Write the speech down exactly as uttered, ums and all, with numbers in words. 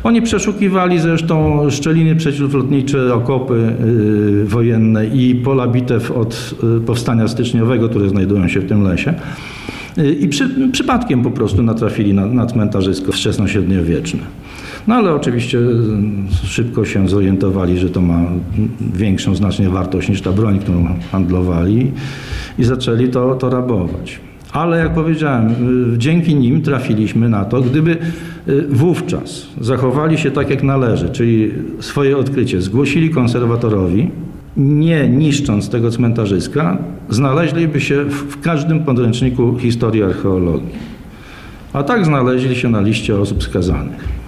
Oni przeszukiwali zresztą szczeliny przeciwlotnicze, okopy yy, wojenne i pola bitew od yy, powstania styczniowego, które znajdują się w tym lesie. Yy, I przy, przypadkiem po prostu natrafili na, na cmentarzysko wczesnośredniowieczne. No ale oczywiście szybko się zorientowali, że to ma większą znacznie wartość niż ta broń, którą handlowali i zaczęli to, to rabować. Ale jak powiedziałem, dzięki nim trafiliśmy na to, gdyby wówczas zachowali się tak jak należy, czyli swoje odkrycie zgłosili konserwatorowi, nie niszcząc tego cmentarzyska, znaleźliby się w każdym podręczniku historii archeologii. A tak znaleźli się na liście osób skazanych.